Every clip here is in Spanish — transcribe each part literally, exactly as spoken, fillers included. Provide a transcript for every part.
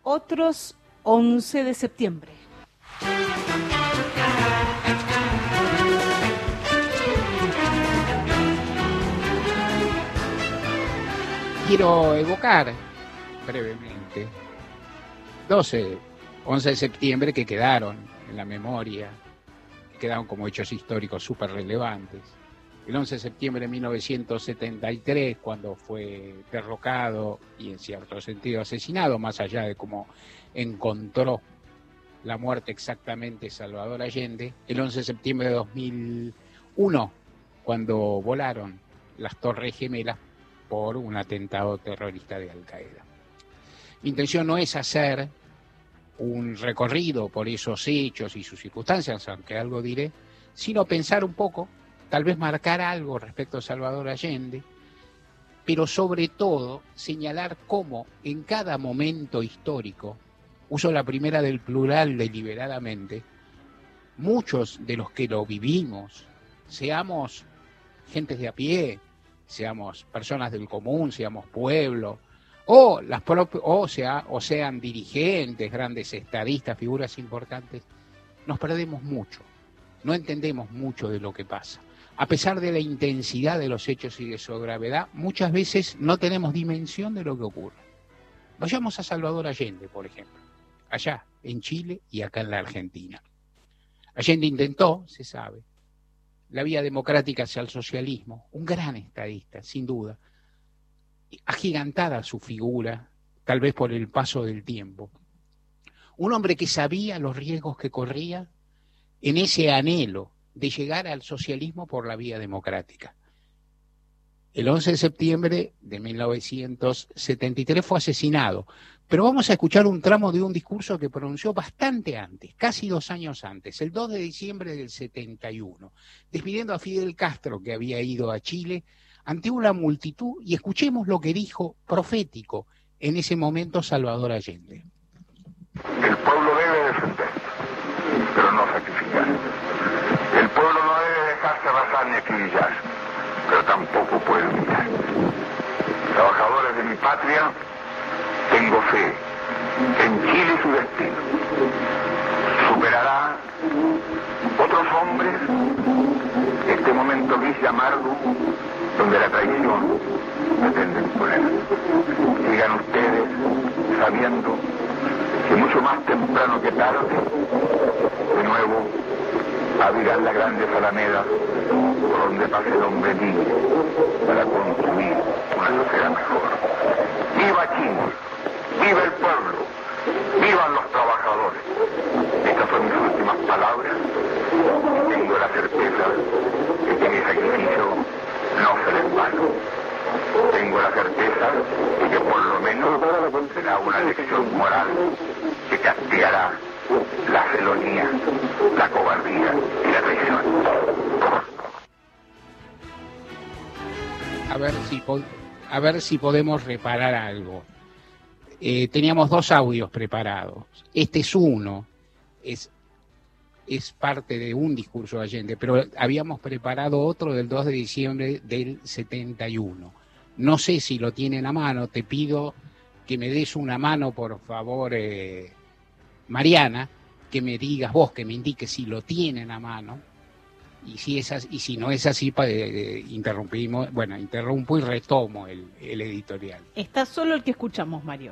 otros once de septiembre. Quiero evocar brevemente doce, once de septiembre que quedaron en la memoria, que quedaron como hechos históricos súper relevantes. El once de septiembre de mil novecientos setenta y tres, cuando fue derrocado y en cierto sentido asesinado, más allá de cómo encontró la muerte exactamente Salvador Allende. El once de septiembre de dos mil uno, cuando volaron las Torres Gemelas por un atentado terrorista de Al Qaeda. Mi intención no es hacer un recorrido por esos hechos y sus circunstancias, aunque algo diré, sino pensar un poco, tal vez marcar algo respecto a Salvador Allende, pero sobre todo señalar cómo en cada momento histórico, uso la primera del plural deliberadamente, muchos de los que lo vivimos, seamos gentes de a pie, seamos personas del común, seamos pueblo, o, las o, sea, o sean dirigentes, grandes estadistas, figuras importantes, nos perdemos mucho, no entendemos mucho de lo que pasa. A pesar de la intensidad de los hechos y de su gravedad, muchas veces no tenemos dimensión de lo que ocurre. Vayamos a Salvador Allende, por ejemplo, allá en Chile y acá en la Argentina. Allende intentó, se sabe, la vía democrática hacia el socialismo, un gran estadista, sin duda, agigantada su figura, tal vez por el paso del tiempo. Un hombre que sabía los riesgos que corría en ese anhelo de llegar al socialismo por la vía democrática. El once de septiembre de mil novecientos setenta y tres fue asesinado, pero vamos a escuchar un tramo de un discurso que pronunció bastante antes, casi dos años antes, el dos de diciembre del setenta y uno, despidiendo a Fidel Castro, que había ido a Chile, ante una multitud, y escuchemos lo que dijo profético en ese momento Salvador Allende. El pueblo debe defender, pero no sacrificar. El pueblo no debe dejarse arrasar ni acribillar, pero tampoco puede humillar. Trabajadores de mi patria, tengo fe en Chile y su destino. Superará otros hombres este momento gris y amargo donde la traición pretende imponer. Sigan ustedes sabiendo que mucho más temprano que tarde, de nuevo, abrirán las grandes alamedas por donde pase el hombre libre para construir una sociedad mejor. ¡Viva Chile! ¡Viva el pueblo! ¡Vivan los trabajadores! Estas son mis últimas palabras. Tengo la certeza de que mi sacrificio no será en vano. Tengo la certeza de que por lo menos será una lección moral que castigará la felonía, la cobardía y la traición. A ver si, a ver si podemos reparar algo. Eh, teníamos dos audios preparados. Este es uno, es, es parte de un discurso de Allende, pero habíamos preparado otro del dos de diciembre del setenta y uno. No sé si lo tienen a mano, te pido que me des una mano, por favor, eh, Mariana, que me digas vos, que me indiques si lo tienen a mano, y si, es así, y si no es así, pa, eh, interrumpimos, bueno, interrumpo y retomo el, el editorial. Está solo el que escuchamos, Mario.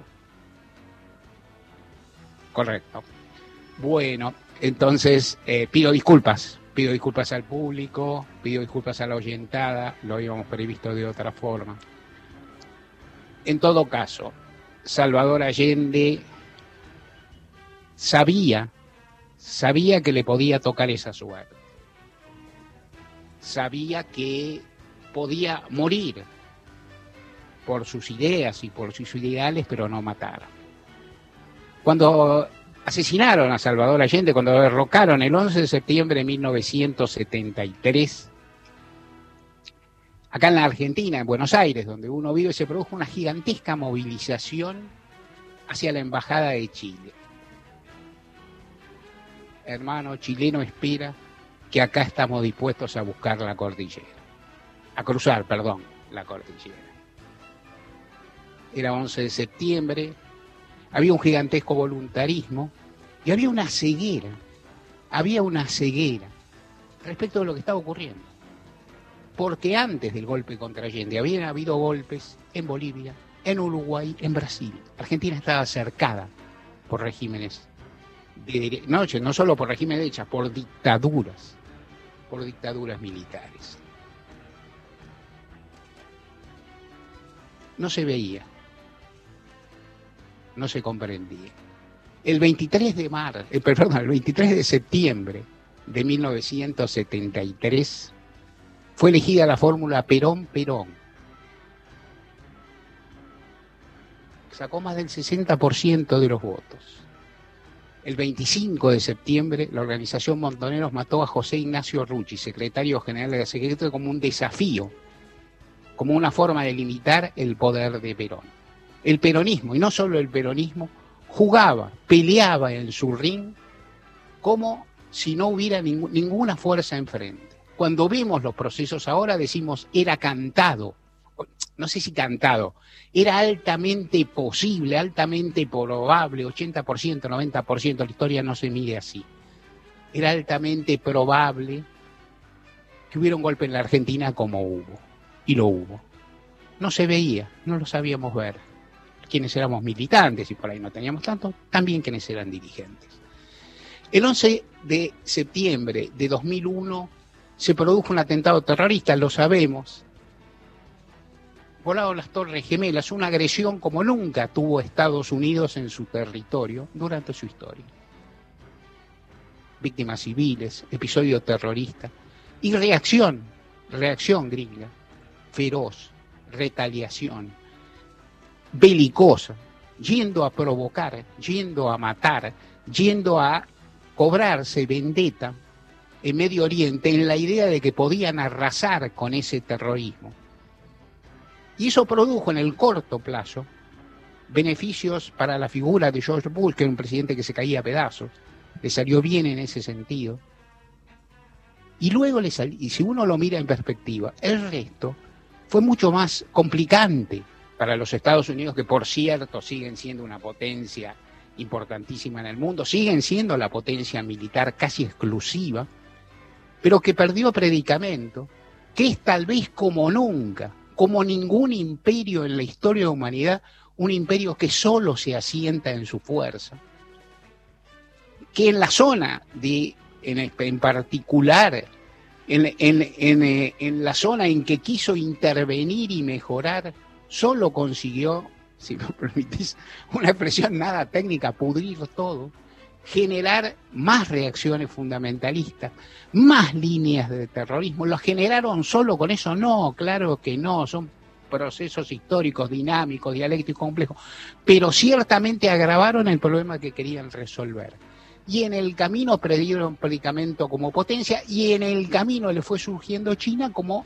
Correcto. Bueno, entonces eh, pido disculpas, pido disculpas al público, pido disculpas a la oyentada, lo habíamos previsto de otra forma. En todo caso, Salvador Allende sabía, sabía que le podía tocar esa suerte. Sabía que podía morir por sus ideas y por sus ideales, pero no matar. Cuando asesinaron a Salvador Allende, cuando lo derrocaron el once de septiembre de mil novecientos setenta y tres, acá en la Argentina, en Buenos Aires, donde uno vive, se produjo una gigantesca movilización hacia la Embajada de Chile. Hermano chileno, espera que acá estamos dispuestos a buscar la cordillera, a cruzar, perdón, la cordillera. Era once de septiembre, había un gigantesco voluntarismo y había una ceguera, había una ceguera respecto de lo que estaba ocurriendo. Porque antes del golpe contra Allende habían habido golpes en Bolivia, en Uruguay, en Brasil. Argentina estaba cercada por regímenes de, no, no solo por regímenes de derecha, por dictaduras, por dictaduras militares. No se veía, no se comprendía. El veintitrés de mar, eh, perdón, el veintitrés de septiembre de mil novecientos setenta y tres fue elegida la fórmula Perón-Perón. Sacó más del sesenta por ciento de los votos. El veinticinco de septiembre, la organización Montoneros mató a José Ignacio Rucci, secretario general de la Secretaría, como un desafío, como una forma de limitar el poder de Perón. El peronismo, y no solo el peronismo, jugaba, peleaba en su ring como si no hubiera ningú- ninguna fuerza enfrente. Cuando vemos los procesos ahora decimos era cantado, no sé si cantado, era altamente posible, altamente probable, ochenta por ciento, noventa por ciento, la historia no se mide así. Era altamente probable que hubiera un golpe en la Argentina como hubo, y lo hubo. No se veía, no lo sabíamos ver. Quienes éramos militantes, y por ahí no teníamos tanto, también quienes eran dirigentes. El once de septiembre de dos mil uno se produjo un atentado terrorista, lo sabemos. Volaron las Torres Gemelas, una agresión como nunca tuvo Estados Unidos en su territorio durante su historia. Víctimas civiles, episodio terrorista y reacción, reacción gringa, feroz, retaliación, belicosa, yendo a provocar, yendo a matar, yendo a cobrarse vendetta en Medio Oriente en la idea de que podían arrasar con ese terrorismo. Y eso produjo en el corto plazo beneficios para la figura de George Bush, que era un presidente que se caía a pedazos, le salió bien en ese sentido. Y luego, le salió, y si uno lo mira en perspectiva, el resto fue mucho más complicante para los Estados Unidos, que por cierto siguen siendo una potencia importantísima en el mundo, siguen siendo la potencia militar casi exclusiva, pero que perdió predicamento, que es tal vez como nunca, como ningún imperio en la historia de la humanidad, un imperio que solo se asienta en su fuerza, que en la zona de, en, en particular, en, en, en, en la zona en que quiso intervenir y mejorar, solo consiguió, si me permitís una expresión nada técnica, pudrir todo, generar más reacciones fundamentalistas, más líneas de terrorismo. ¿Lo generaron solo con eso? No, claro que no, son procesos históricos, dinámicos, dialécticos, complejos, pero ciertamente agravaron el problema que querían resolver. Y en el camino perdieron predicamento como potencia, y en el camino le fue surgiendo China como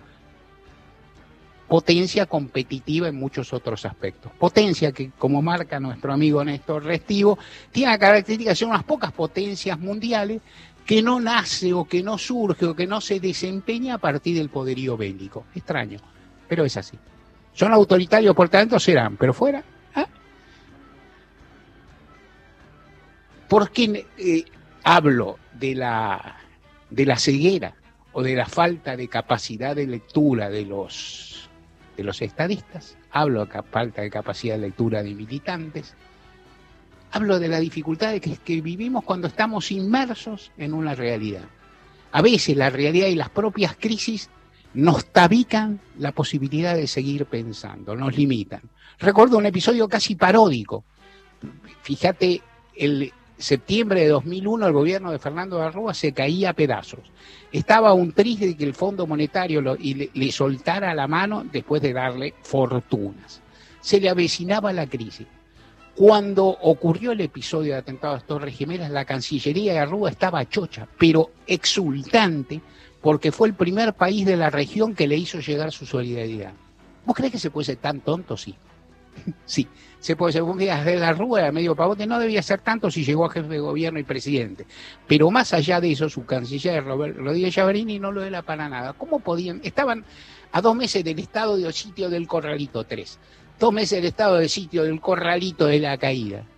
potencia competitiva en muchos otros aspectos. Potencia que, como marca nuestro amigo Néstor Restivo, tiene la característica de ser unas pocas potencias mundiales que no nace o que no surge o que no se desempeña a partir del poderío bélico. Extraño, pero es así. Son autoritarios por tanto, serán, pero fuera. ¿Ah? ¿Por qué eh, hablo de la, de la ceguera o de la falta de capacidad de lectura de los de los estadistas? Hablo de falta de capacidad de lectura de militantes, hablo de la dificultad de que, que vivimos cuando estamos inmersos en una realidad. A veces la realidad y las propias crisis nos tabican la posibilidad de seguir pensando, nos limitan. Recuerdo un episodio casi paródico. Fíjate, el septiembre de dos mil uno el gobierno de Fernando de la Rúa se caía a pedazos. Estaba un triste de que el Fondo Monetario lo, y le, le soltara la mano después de darle fortunas. Se le avecinaba la crisis. Cuando ocurrió el episodio de atentado a las Torres Gemelas, la Cancillería de Rúa estaba chocha, pero exultante, porque fue el primer país de la región que le hizo llegar su solidaridad. ¿Vos creés que se puede ser tan tonto? Sí. Sí, se puede ser un día de la Rúa, era medio pavote, no debía ser tanto si llegó a jefe de gobierno y presidente. Pero más allá de eso, su canciller Rodríguez Llavarini no lo era para nada. ¿Cómo podían? Estaban a dos meses del estado de sitio del Corralito tres, dos meses del estado de sitio del Corralito de la caída.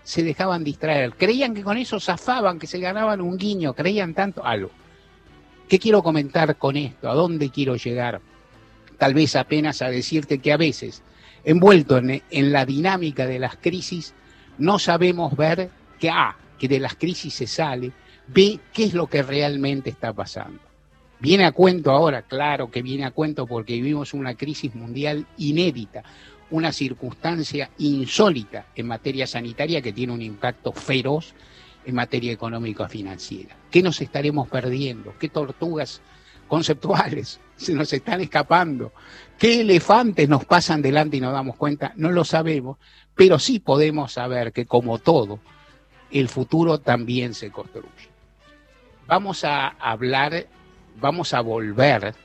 se dejaban distraer, creían que con eso zafaban, que se ganaban un guiño, creían tanto algo. ¿Qué quiero comentar con esto? ¿A dónde quiero llegar? Tal vez apenas a decirte que a veces, envuelto en, en la dinámica de las crisis, no sabemos ver que, ah, que de las crisis se sale, B, qué es lo que realmente está pasando. Viene a cuento ahora, claro que viene a cuento porque vivimos una crisis mundial inédita, una circunstancia insólita en materia sanitaria que tiene un impacto feroz en materia económico-financiera. ¿Qué nos estaremos perdiendo? ¿Qué tortugas conceptuales se nos están escapando? ¿Qué elefantes nos pasan delante y nos damos cuenta? No lo sabemos, pero sí podemos saber que, como todo, el futuro también se construye. Vamos a hablar, vamos a volver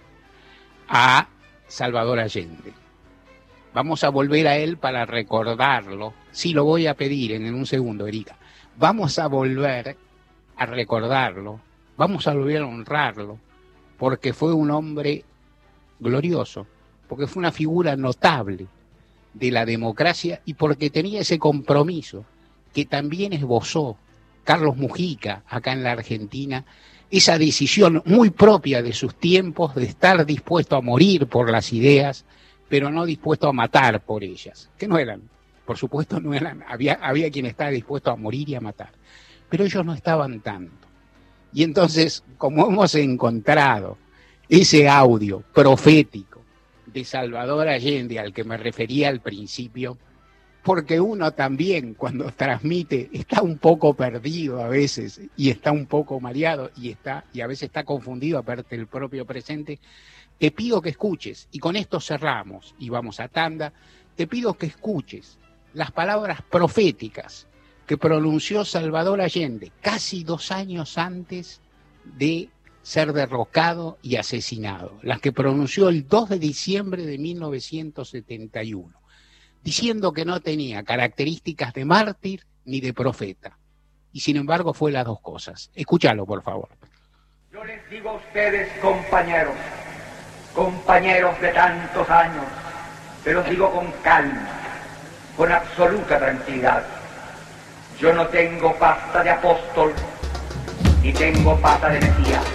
a Salvador Allende. Vamos a volver a él para recordarlo. Sí, lo voy a pedir en, en un segundo, Erika. Vamos a volver a recordarlo, vamos a volver a honrarlo, porque fue un hombre glorioso, porque fue una figura notable de la democracia y porque tenía ese compromiso que también esbozó Carlos Mujica acá en la Argentina, esa decisión muy propia de sus tiempos de estar dispuesto a morir por las ideas, pero no dispuesto a matar por ellas, que no eran, por supuesto no eran, había, había quien estaba dispuesto a morir y a matar, pero ellos no estaban tanto. Y entonces, como hemos encontrado ese audio profético de Salvador Allende al que me refería al principio, porque uno también cuando transmite está un poco perdido a veces y está un poco mareado y está y a veces está confundido aparte del propio presente, te pido que escuches, y con esto cerramos y vamos a tanda, te pido que escuches las palabras proféticas que pronunció Salvador Allende casi dos años antes de ser derrocado y asesinado, las que pronunció el dos de diciembre de mil novecientos setenta y uno, diciendo que no tenía características de mártir ni de profeta, y sin embargo fue las dos cosas. Escúchalo, por favor. Yo les digo a ustedes, compañeros, compañeros de tantos años, pero os digo con calma, con absoluta tranquilidad. Yo no tengo pasta de apóstol, ni tengo pata de Mesías.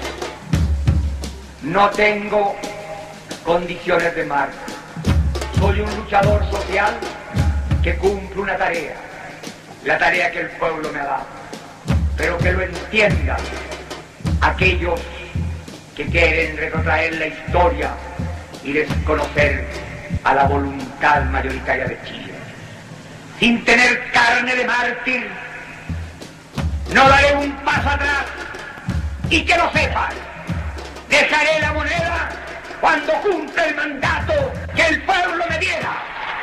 No tengo condiciones de mártir. Soy un luchador social que cumple una tarea, la tarea que el pueblo me ha dado. Pero que lo entiendan aquellos que quieren retrotraer la historia y desconocer a la voluntad mayoritaria de Chile. Sin tener carne de mártir, no daré un paso atrás, y que lo sepan, dejaré la moneda cuando cumpla el mandato que el pueblo me diera.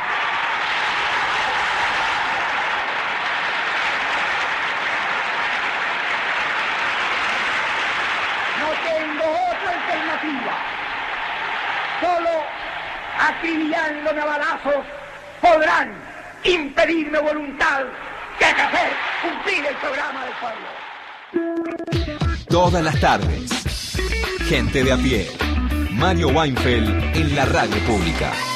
No tengo otra alternativa. Solo acribillándome a balazos podrán impedirme voluntad de hacer cumplir el programa del pueblo. Todas las tardes, gente de a pie. Mario Weinfeld en la radio pública.